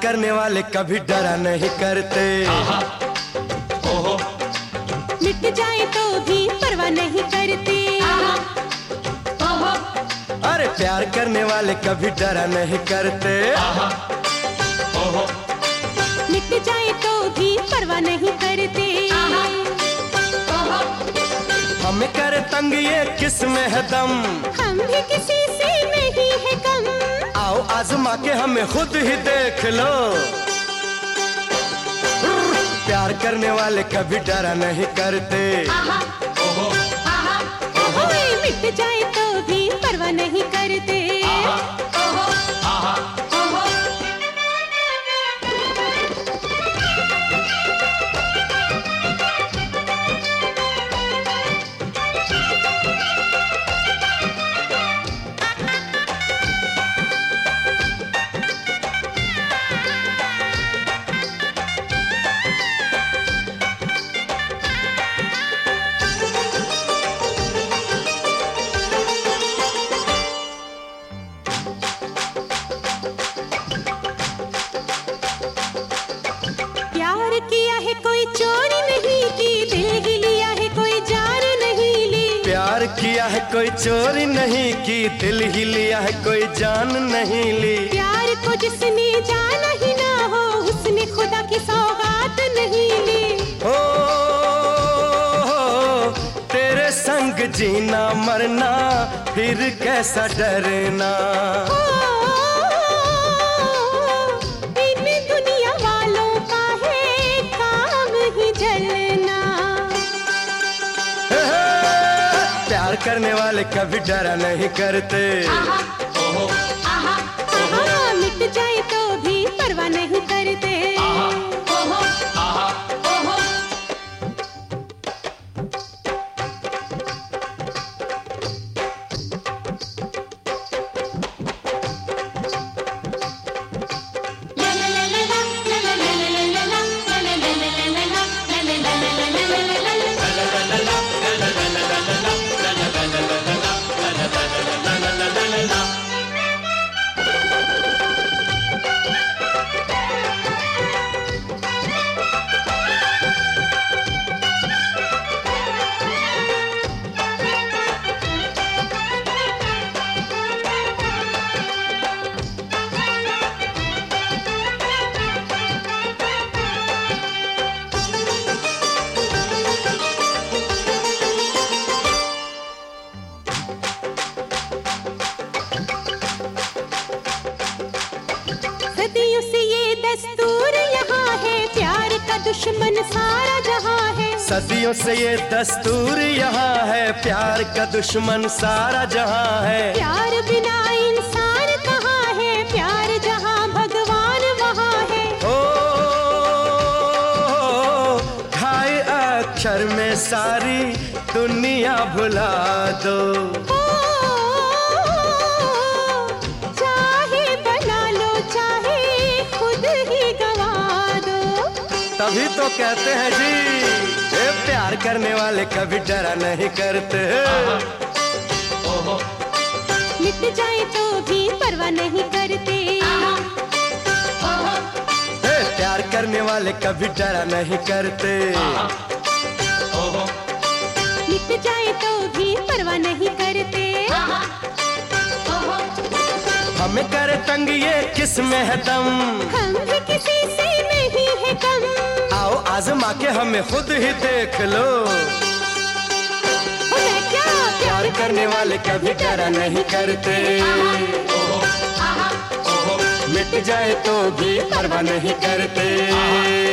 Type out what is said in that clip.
करने वाले कभी डरा नहीं करते। ओहो, मिट जाए तो भी परवाह नहीं करते। ओहो, अरे प्यार करने वाले कभी डरा नहीं करते। ओहो, मिट जाए तो भी परवाह नहीं करते। हमें करे तंग ये किसमें है दम, हम भी किसी से नहीं है कम। आओ आजमा के हमें खुद ही देख लो। प्यार करने वाले कभी डरा नहीं करते। ओहो, ओए मिट जाए तो भी परवाह नहीं करते। ओहो, ओहो, प्यार किया है कोई चोरी नहीं की, दिल ही लिया है कोई जान नहीं ली। प्यार किया है कोई चोरी नहीं की, दिल ही लिया है कोई जान नहीं ली। प्यार को जिसने जाना ही ना हो, उसने खुदा की सौगात नहीं ली। ओ तेरे संग जीना मरना फिर कैसा डरना। इन दुनिया वालों का है काम ही जलना। प्यार करने वाले कभी डरा नहीं करते। ओहो, मिट जाए तो भी परवाह नहीं करते। ओहो, ओहो, सदियों से ये दस्तूर यहाँ है, प्यार का दुश्मन सारा जहाँ है। सदियों से ये दस्तूर यहाँ है, प्यार का दुश्मन सारा जहाँ है। प्यार बिना इंसान कहाँ है, प्यार जहाँ भगवान वहाँ है। ओ ढाई अक्षर में सारी दुनिया भुला दो। चाहे बना लो चाहे खुद ही गवा दो। तभी तो कहते हैं जी ये प्यार करने वाले कभी डरा नहीं करते। ओहो, मिट जाए तो भी परवाह नहीं करते। ओहो, ए, प्यार करने वाले कभी डरा नहीं करते। ओहो, मिट जाए तो भी परवाह नहीं करते। ओहो, हमें करे तंग ये किसमें है दम, हम भी किसी से नहीं है कम। आओ आजमा के हमें खुद ही देख लो। मैं क्या प्यार करने वाले कभी डरा नहीं करते। ओहो, मिट जाए तो भी परवाह नहीं करते।